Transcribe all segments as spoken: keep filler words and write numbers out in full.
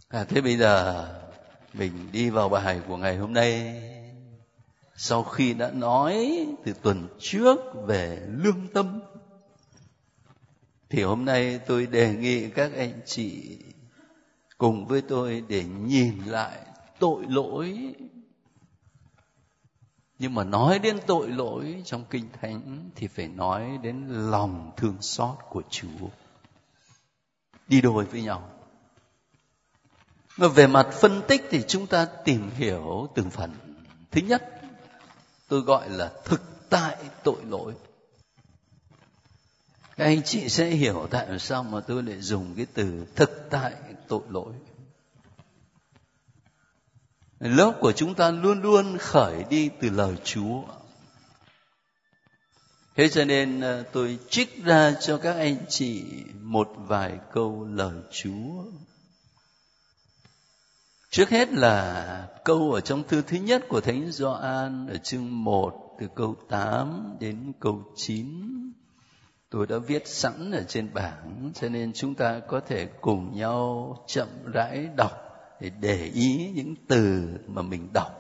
À, thế bây giờ mình đi vào bài của ngày hôm nay. Sau khi đã nói từ tuần trước về lương tâm, thì hôm nay tôi đề nghị các anh chị cùng với tôi để nhìn lại tội lỗi. Nhưng mà nói đến tội lỗi trong Kinh Thánh thì phải nói đến lòng thương xót của Chúa, đi đôi với nhau. Mà về mặt phân tích thì chúng ta tìm hiểu từng phần. Thứ nhất, tôi gọi là thực tại tội lỗi. Các anh chị sẽ hiểu tại sao mà tôi lại dùng cái từ thực tại tội lỗi. Lớp của chúng ta luôn luôn khởi đi từ lời Chúa. Thế cho nên tôi trích ra cho các anh chị một vài câu lời Chúa. Trước hết là câu ở trong thư thứ nhất của Thánh Gioan ở chương một, từ câu tám đến câu chín. Tôi đã viết sẵn ở trên bảng, cho nên chúng ta có thể cùng nhau chậm rãi đọc để để ý những từ mà mình đọc.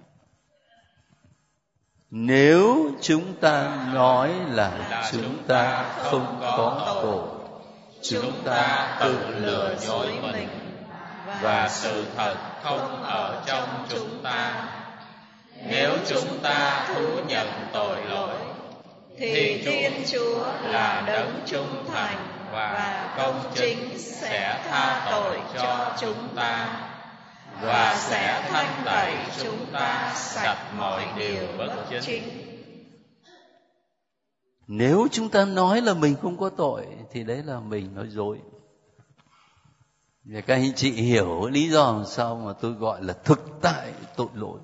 Nếu chúng ta nói là chúng ta không có tội, chúng ta tự lừa dối mình và sự thật không ở trong chúng ta. Nếu chúng ta thú nhận tội lỗi thì Thiên Chúa là đấng trung thành và công chính sẽ tha tội cho chúng ta và sẽ thanh tẩy chúng ta sạch mọi điều bất chính. Nếu chúng ta nói là mình không có tội thì đấy là mình nói dối. Và các anh chị hiểu lý do làm sao mà tôi gọi là thực tại tội lỗi.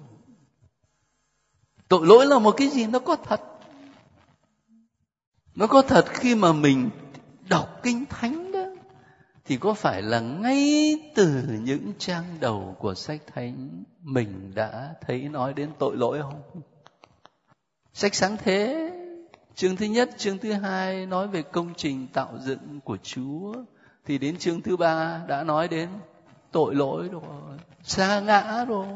Tội lỗi là một cái gì nó có thật. Nó có thật khi mà mình đọc Kinh Thánh đó, thì có phải là ngay từ những trang đầu của sách Thánh mình đã thấy nói đến tội lỗi không? Sách Sáng Thế, chương thứ nhất, chương thứ hai nói về công trình tạo dựng của Chúa, thì đến chương thứ ba đã nói đến tội lỗi rồi, sa ngã rồi.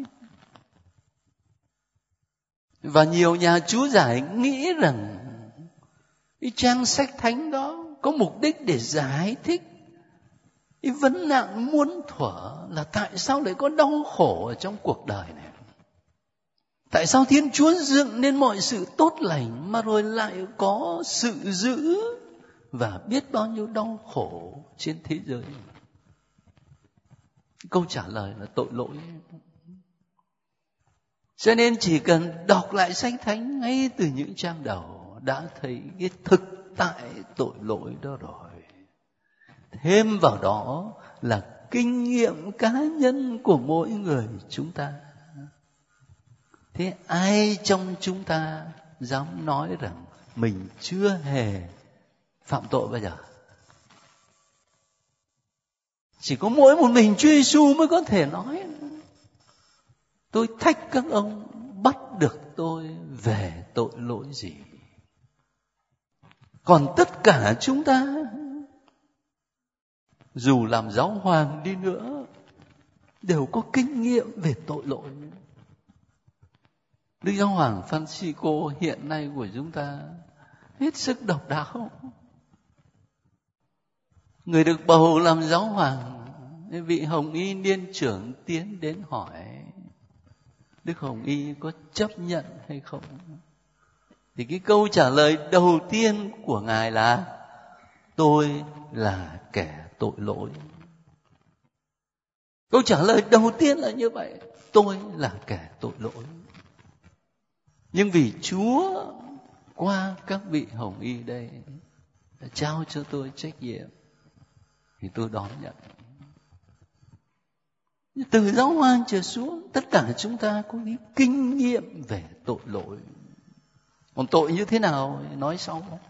Và nhiều nhà Chúa giải nghĩ rằng cái trang sách Thánh đó có mục đích để giải thích cái vấn nạn muôn thuở là tại sao lại có đau khổ ở trong cuộc đời này. Tại sao Thiên Chúa dựng nên mọi sự tốt lành mà rồi lại có sự dữ và biết bao nhiêu đau khổ trên thế giới. Câu trả lời là tội lỗi. Cho nên chỉ cần đọc lại sách Thánh ngay từ những trang đầu đã thấy cái thực tại tội lỗi đó rồi. Thêm vào đó là kinh nghiệm cá nhân của mỗi người chúng ta. Thế ai trong chúng ta dám nói rằng mình chưa hề phạm tội bao giờ? Chỉ có mỗi một mình Chúa Giêsu mới có thể nói. Tôi thách các ông bắt được tôi về tội lỗi gì? Còn tất cả chúng ta, dù làm giáo hoàng đi nữa, đều có kinh nghiệm về tội lỗi. Đức Giáo hoàng Francisco hiện nay của chúng ta hết sức độc đáo. Người được bầu làm giáo hoàng, vị Hồng Y niên trưởng tiến đến hỏi Đức Hồng Y có chấp nhận hay không? Thì cái câu trả lời đầu tiên của Ngài là tôi là kẻ tội lỗi. Câu trả lời đầu tiên là như vậy, tôi là kẻ tội lỗi. Nhưng vì Chúa qua các vị Hồng Y đây đã trao cho tôi trách nhiệm thì tôi đón nhận. Từ giáo hoàng trở xuống, tất cả chúng ta có cái kinh nghiệm về tội lỗi. Còn tội như thế nào nói sau.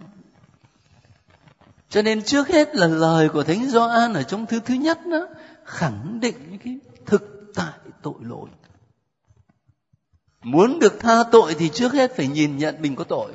Cho nên trước hết là lời của Thánh Gioan ở trong thư thứ nhất đó, khẳng định cái thực tại tội lỗi. Muốn được tha tội thì trước hết phải nhìn nhận mình có tội.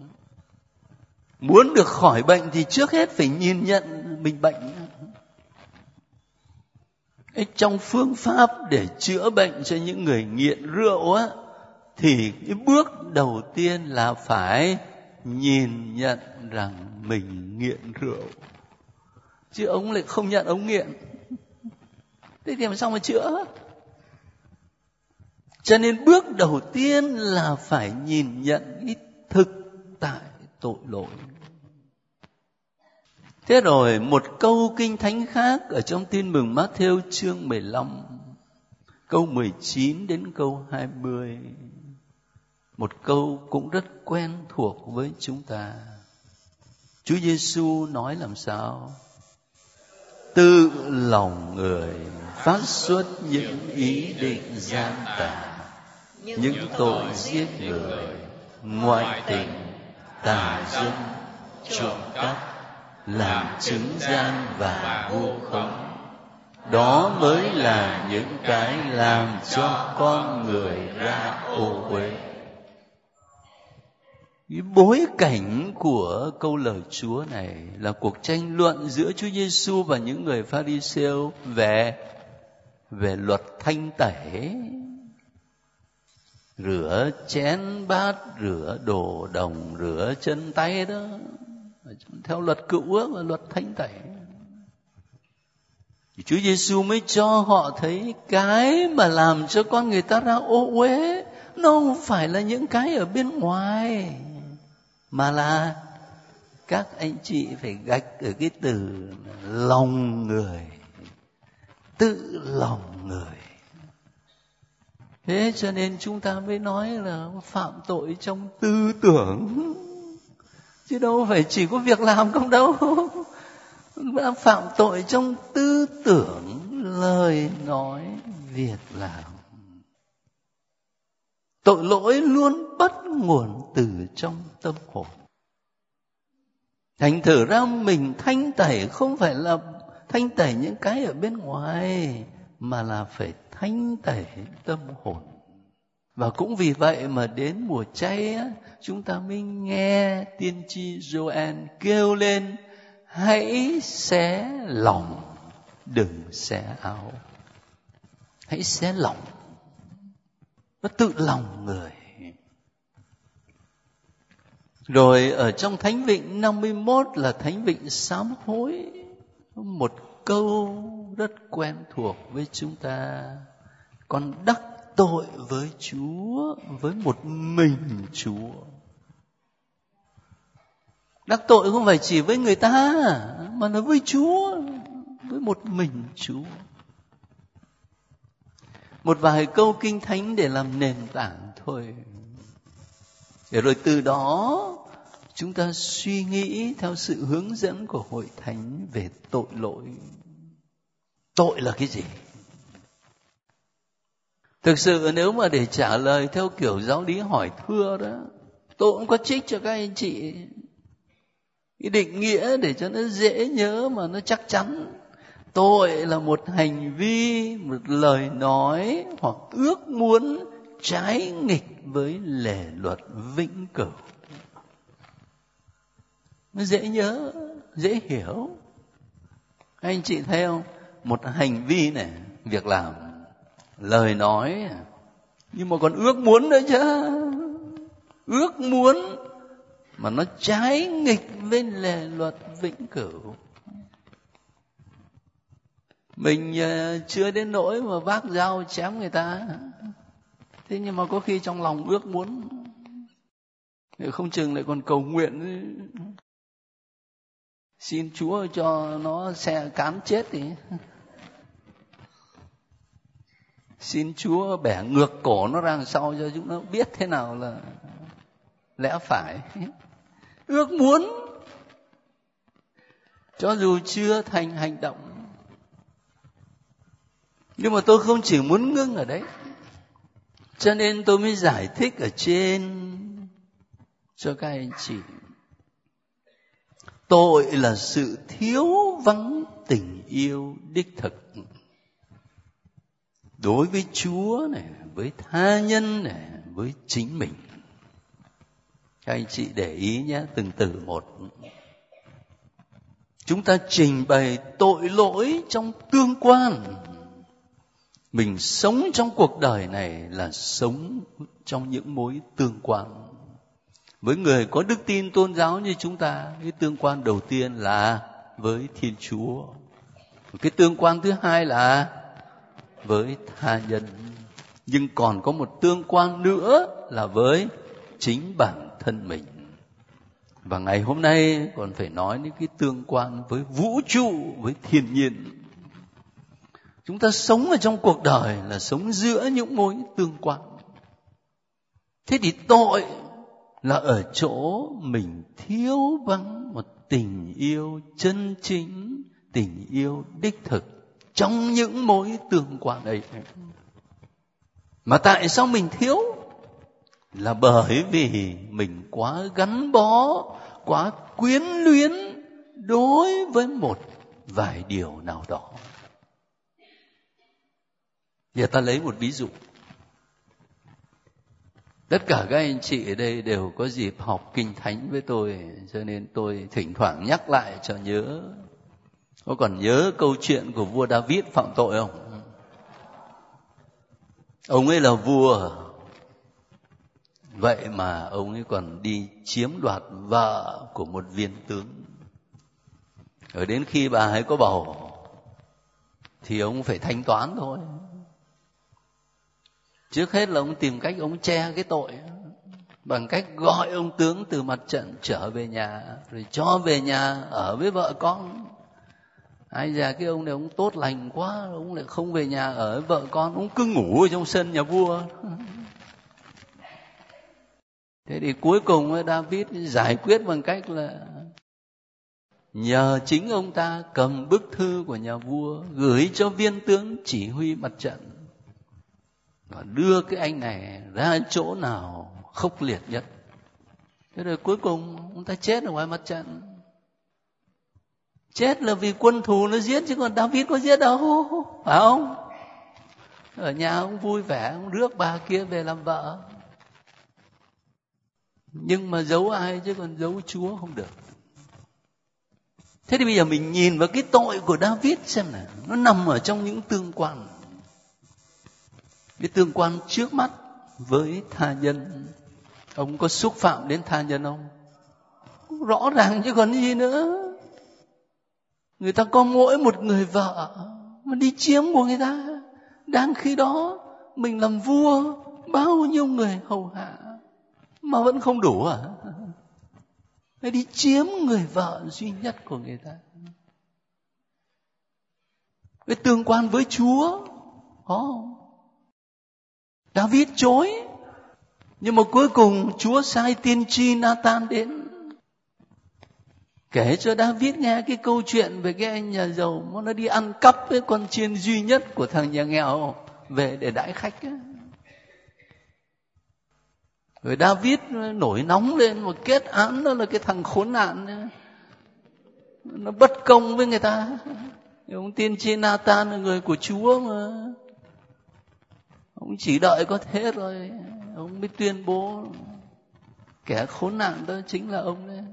Muốn được khỏi bệnh thì trước hết phải nhìn nhận mình bệnh. Trong phương pháp để chữa bệnh cho những người nghiện rượu á, thì cái bước đầu tiên là phải nhìn nhận rằng mình nghiện rượu. Chứ ông lại không nhận ông nghiện. Thế thì làm sao mà chữa? Cho nên bước đầu tiên là phải nhìn nhận cái thực tại tội lỗi. Thế rồi một câu kinh thánh khác ở trong Tin mừng Mát-thêu chương mười lăm, câu mười chín đến câu hai mươi. Một câu cũng rất quen thuộc với chúng ta. Chúa Giêsu nói làm sao? Tự lòng người phát xuất những ý định gian tà, những tội giết người, ngoại tình, tà dâm, trộm cắp, làm chứng gian và vu khống. Đó mới là những cái làm cho con người ra ô uế. Cái bối cảnh của câu lời Chúa này là cuộc tranh luận giữa Chúa Giêsu và những người Pha-ri-siêu về về luật thanh tẩy, rửa chén bát, rửa đồ đồng, rửa chân tay đó, theo luật Cựu Ước và luật thanh tẩy. Thì Chúa Giêsu mới cho họ thấy cái mà làm cho con người ta ra ô uế nó không phải là những cái ở bên ngoài, mà là các anh chị phải gạch ở cái từ lòng người, tự lòng người. Thế cho nên chúng ta mới nói là phạm tội trong tư tưởng, chứ đâu phải chỉ có việc làm không đâu. Phạm tội trong tư tưởng, lời nói, việc làm. Tội lỗi luôn bắt nguồn từ trong tâm hồn. Thành thử ra mình thanh tẩy không phải là thanh tẩy những cái ở bên ngoài, mà là phải thanh tẩy tâm hồn. Và cũng vì vậy mà đến mùa chay á, chúng ta mới nghe tiên tri Gioan kêu lên: hãy xé lòng, đừng xé áo. Hãy xé lòng. Nó tự lòng người. Rồi ở trong Thánh Vịnh năm mươi mốt là Thánh Vịnh sám hối, một câu rất quen thuộc với chúng ta: con đắc tội với Chúa, với một mình Chúa. Đắc tội không phải chỉ với người ta, mà là với Chúa, với một mình Chúa. Một vài câu kinh thánh để làm nền tảng thôi. Để rồi từ đó chúng ta suy nghĩ theo sự hướng dẫn của Hội Thánh về tội lỗi. Tội là cái gì? Thực sự nếu mà để trả lời theo kiểu giáo lý hỏi thưa đó, tôi cũng có trích cho các anh chị cái định nghĩa để cho nó dễ nhớ mà nó chắc chắn. Tội là một hành vi, một lời nói hoặc ước muốn trái nghịch với lề luật vĩnh cửu. Nó dễ nhớ, dễ hiểu. Anh chị thấy không? Một hành vi này, việc làm, lời nói, nhưng mà còn ước muốn nữa chứ. Ước muốn mà nó trái nghịch với lề luật vĩnh cửu. Mình chưa đến nỗi mà vác dao chém người ta, thế nhưng mà có khi trong lòng ước muốn, không chừng lại còn cầu nguyện xin Chúa cho nó xe cán chết thì xin Chúa bẻ ngược cổ nó ra sau cho chúng nó biết thế nào là lẽ phải. Ước muốn cho dù chưa thành hành động. Nhưng mà tôi không chỉ muốn ngưng ở đấy, cho nên tôi mới giải thích ở trên cho các anh chị. Tội là sự thiếu vắng tình yêu đích thực đối với Chúa này, với tha nhân này, với chính mình. Các anh chị để ý nhé, từng từ một. Chúng ta trình bày tội lỗi trong tương quan, Mình sống trong cuộc đời này là sống trong những mối tương quan. Với người có đức tin tôn giáo như chúng ta, cái tương quan đầu tiên là với Thiên Chúa. Cái tương quan thứ hai là với tha nhân. Nhưng còn có một tương quan nữa là với chính bản thân mình. Và ngày hôm nay còn phải nói đến cái tương quan với vũ trụ, với thiên nhiên. Chúng ta sống ở trong cuộc đời là sống giữa những mối tương quan. Thế thì tội là ở chỗ mình thiếu vắng một tình yêu chân chính, tình yêu đích thực trong những mối tương quan ấy. Mà tại sao mình thiếu? Là bởi vì mình quá gắn bó, quá quyến luyến đối với một vài điều nào đó. Giờ ta lấy một ví dụ. Tất cả các anh chị ở đây đều có dịp học Kinh Thánh với tôi, cho nên tôi thỉnh thoảng nhắc lại cho nhớ. Có còn nhớ câu chuyện của vua David phạm tội không? Ông ấy là vua, vậy mà ông ấy còn đi chiếm đoạt vợ của một viên tướng. Ở đến khi bà ấy có bầu thì ông phải thanh toán thôi. Trước hết là ông tìm cách ông che cái tội bằng cách gọi ông tướng từ mặt trận trở về nhà, rồi cho về nhà ở với vợ con. Ai già cái ông này ông tốt lành quá, ông lại không về nhà ở với vợ con, ông cứ ngủ ở trong sân nhà vua. Thế thì cuối cùng David giải quyết bằng cách là nhờ chính ông ta cầm bức thư của nhà vua gửi cho viên tướng chỉ huy mặt trận và đưa cái anh này ra chỗ nào khốc liệt nhất. Thế rồi cuối cùng ông ta chết ở ngoài mặt trận. Chết là vì quân thù nó giết, chứ còn David có giết đâu, phải không? Ở nhà ông vui vẻ, ông rước bà kia về làm vợ. Nhưng mà giấu ai chứ còn giấu Chúa không được. Thế thì bây giờ mình nhìn vào cái tội của David xem nào, nó nằm ở trong những tương quan. Cái tương quan trước mắt với tha nhân. Ông có xúc phạm đến tha nhân không? Rõ ràng chứ còn gì nữa. Người ta có mỗi một người vợ mà đi chiếm của người ta. Đang khi đó mình làm vua, bao nhiêu người hầu hạ mà vẫn không đủ à? Phải đi chiếm người vợ duy nhất của người ta. Cái tương quan với Chúa. Oh. David chối, nhưng mà cuối cùng Chúa sai tiên tri Nathan đến kể cho David nghe cái câu chuyện về cái anh nhà giàu mà nó đi ăn cắp với con chiên duy nhất của thằng nhà nghèo về để đãi khách ấy. Rồi David nổi nóng lên, một kết án đó là cái thằng khốn nạn ấy. Nó bất công với người ta. Ông tiên tri Nathan là người của Chúa mà, ông chỉ đợi có thế rồi ông mới tuyên bố kẻ khốn nạn đó chính là ông đấy.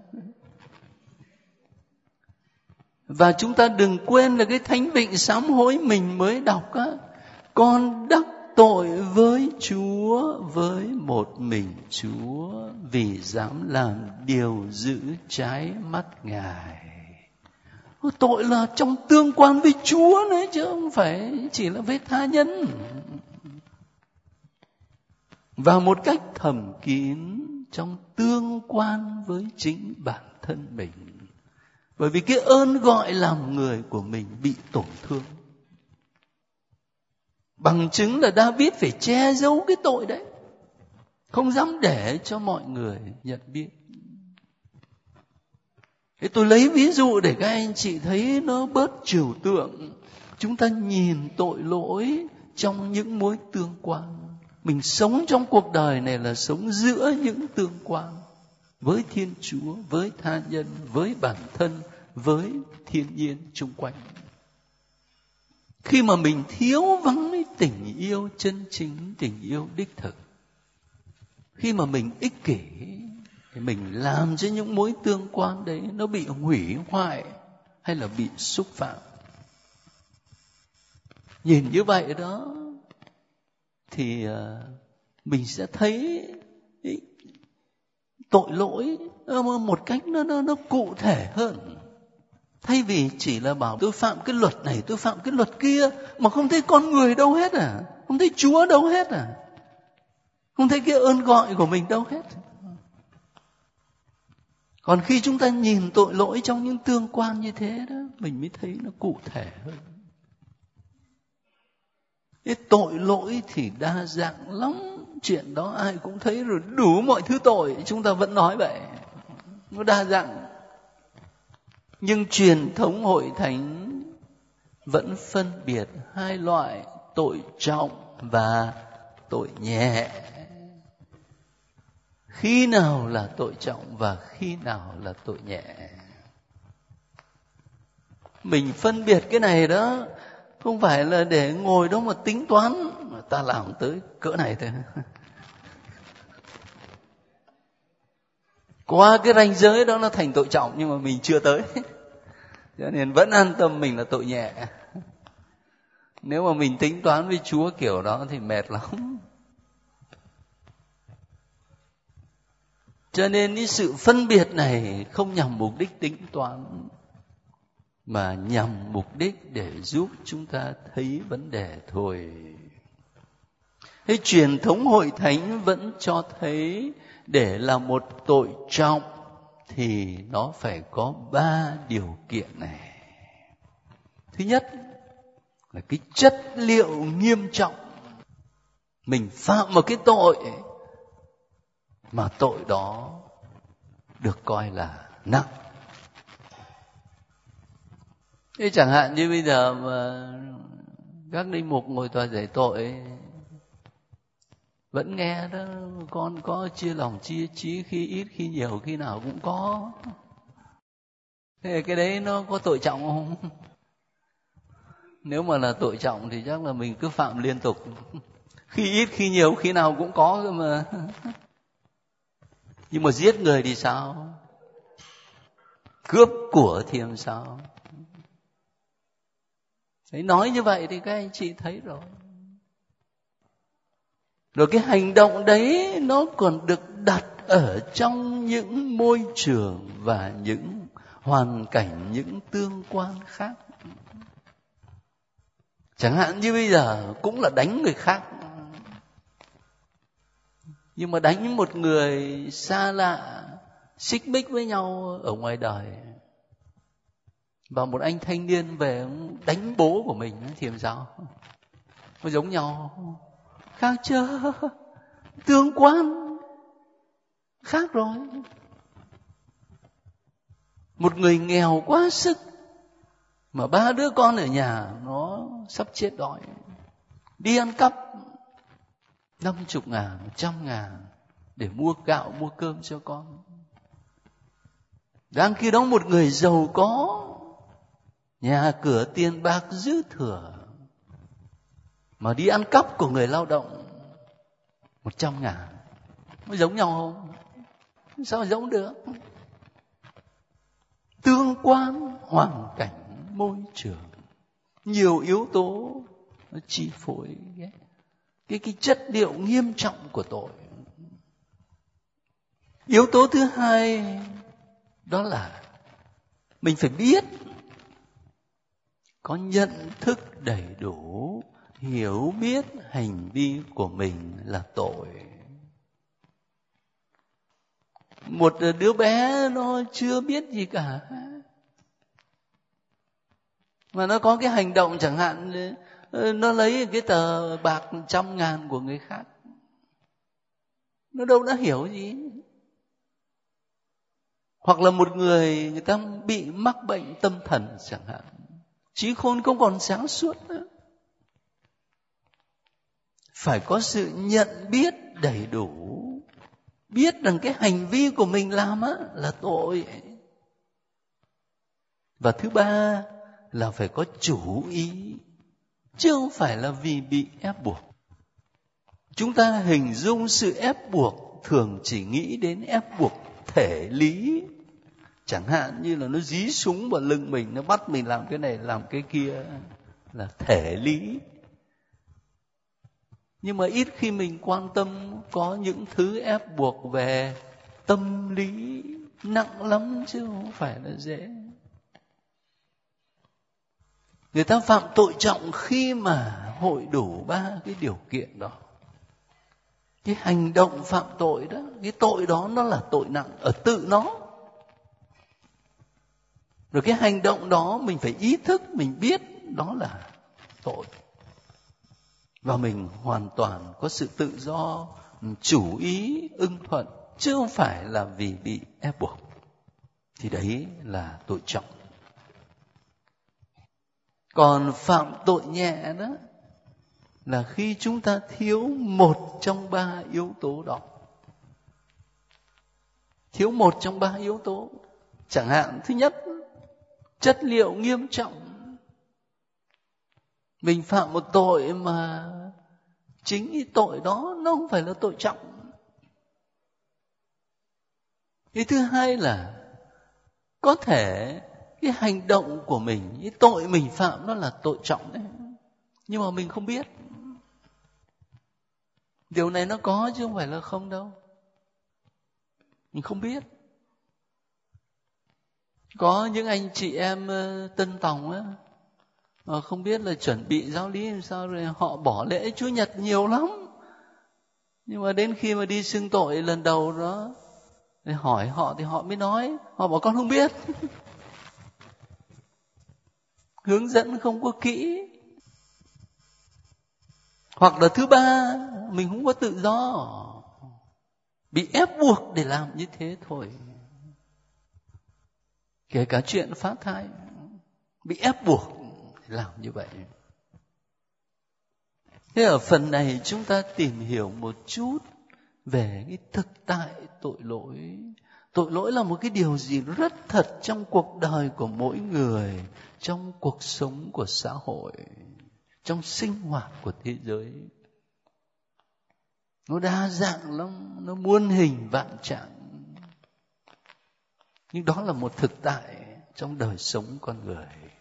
Và chúng ta đừng quên là cái thánh vịnh sám hối mình mới đọc á, con đắc tội với Chúa, với một mình Chúa, vì dám làm điều dữ trái mắt Ngài. Tội là trong tương quan với Chúa đấy, chứ không phải chỉ là với tha nhân. Và một cách thầm kín trong tương quan với chính bản thân mình. Bởi vì cái ơn gọi làm người của mình bị tổn thương. Bằng chứng là David phải che giấu cái tội đấy, không dám để cho mọi người nhận biết. Thế tôi lấy ví dụ để các anh chị thấy nó bớt trừu tượng. Chúng ta nhìn tội lỗi trong những mối tương quan. Mình sống trong cuộc đời này là sống giữa những tương quan với Thiên Chúa, với tha nhân, với bản thân, với thiên nhiên xung quanh. Khi mà mình thiếu vắng cái tình yêu chân chính, tình yêu đích thực, khi mà mình ích kỷ, thì mình làm cho những mối tương quan đấy nó bị hủy hoại hay là bị xúc phạm. Nhìn như vậy đó, thì mình sẽ thấy tội lỗi một cách nó nó nó cụ thể hơn. Thay vì chỉ là bảo tôi phạm cái luật này, tôi phạm cái luật kia mà không thấy con người đâu hết à, không thấy Chúa đâu hết à, không thấy cái ơn gọi của mình đâu hết. Còn khi chúng ta nhìn tội lỗi trong những tương quan như thế đó, mình mới thấy nó cụ thể hơn. Cái tội lỗi thì đa dạng lắm, chuyện đó ai cũng thấy rồi, đủ mọi thứ tội, chúng ta vẫn nói vậy. Nó đa dạng. Nhưng truyền thống hội thánh vẫn phân biệt hai loại tội trọng và tội nhẹ. Khi nào là tội trọng và khi nào là tội nhẹ. Mình phân biệt cái này đó không phải là để ngồi đó mà tính toán, mà ta làm tới cỡ này thôi. Qua cái ranh giới đó nó thành tội trọng nhưng mà mình chưa tới. Cho nên vẫn an tâm mình là tội nhẹ. Nếu mà mình tính toán với Chúa kiểu đó thì mệt lắm. Cho nên cái sự phân biệt này không nhằm mục đích tính toán, mà nhằm mục đích để giúp chúng ta thấy vấn đề thôi. Thế truyền thống hội thánh vẫn cho thấy để là một tội trọng thì nó phải có ba điều kiện này. Thứ nhất là cái chất liệu nghiêm trọng. Mình phạm một cái tội mà tội đó được coi là nặng. Thế chẳng hạn như bây giờ mà các linh mục ngồi tòa giải tội vẫn nghe đó, con có chia lòng chia trí, khi ít khi nhiều, khi nào cũng có. Thế cái đấy nó có tội trọng không? Nếu mà là tội trọng thì chắc là mình cứ phạm liên tục. Khi ít khi nhiều, khi nào cũng có cơ mà. Nhưng mà giết người thì sao? Cướp của thì làm sao? Đấy, nói như vậy thì các anh chị thấy rồi. Rồi cái hành động đấy nó còn được đặt ở trong những môi trường và những hoàn cảnh, những tương quan khác. Chẳng hạn như bây giờ cũng là đánh người khác, nhưng mà đánh một người xa lạ, xích mích với nhau ở ngoài đời. Và một anh thanh niên về đánh bố của mình thì làm sao? Có giống nhau không? Khác chưa? Tương quan khác rồi. Một người nghèo quá sức mà ba đứa con ở nhà nó sắp chết đói, đi ăn cắp năm chục ngàn, một trăm ngàn để mua gạo, mua cơm cho con. Đang khi đó một người giàu có, nhà cửa tiền bạc dư thừa, mà đi ăn cắp của người lao động một trăm ngàn. Nó giống nhau không? Sao giống được? Tương quan, hoàn cảnh, môi trường, nhiều yếu tố nó chi phối cái, cái, cái chất liệu nghiêm trọng của tội. Yếu tố thứ hai đó là mình phải biết, có nhận thức đầy đủ, hiểu biết hành vi của mình là tội. Một đứa bé nó chưa biết gì cả, mà nó có cái hành động chẳng hạn, nó lấy cái tờ bạc trăm ngàn của người khác, nó đâu đã hiểu gì. Hoặc là một người, người ta bị mắc bệnh tâm thần chẳng hạn, trí khôn không còn sáng suốt nữa. Phải có sự nhận biết đầy đủ, biết rằng cái hành vi của mình làm á là tội. Và thứ ba là phải có chủ ý, chứ không phải là vì bị ép buộc. Chúng ta hình dung sự ép buộc thường chỉ nghĩ đến ép buộc thể lý. Chẳng hạn như là nó dí súng vào lưng mình, nó bắt mình làm cái này làm cái kia, là thể lý. Nhưng mà ít khi mình quan tâm có những thứ ép buộc về tâm lý nặng lắm chứ không phải là dễ. Người ta phạm tội trọng khi mà hội đủ ba cái điều kiện đó. Cái hành động phạm tội đó, cái tội đó nó là tội nặng ở tự nó. Rồi cái hành động đó mình phải ý thức, mình biết đó là tội. Và mình hoàn toàn có sự tự do, chủ ý, ưng thuận, chứ không phải là vì bị ép buộc. Thì đấy là tội trọng. Còn phạm tội nhẹ đó là khi chúng ta thiếu một trong ba yếu tố đó. Thiếu một trong ba yếu tố. Chẳng hạn thứ nhất, chất liệu nghiêm trọng. Mình phạm một tội mà chính cái tội đó nó không phải là tội trọng. Cái thứ hai là có thể cái hành động của mình, cái tội mình phạm nó là tội trọng đấy, nhưng mà mình không biết. Điều này nó có chứ không phải là không đâu. Mình không biết. Có những anh chị em tân tòng á, mà không biết là chuẩn bị giáo lý làm sao, rồi họ bỏ lễ Chúa Nhật nhiều lắm. Nhưng mà đến khi mà đi xưng tội lần đầu đó, để hỏi họ thì họ mới nói, họ bảo con không biết. Hướng dẫn không có kỹ. Hoặc là thứ ba, mình không có tự do, bị ép buộc để làm như thế thôi. Kể cả chuyện phá thai, bị ép buộc để làm như vậy. Thế ở phần này chúng ta tìm hiểu một chút về cái thực tại tội lỗi. Tội lỗi là một cái điều gì rất thật trong cuộc đời của mỗi người, trong cuộc sống của xã hội, trong sinh hoạt của thế giới. Nó đa dạng lắm, nó muôn hình vạn trạng. Nhưng đó là một thực tại trong đời sống con người.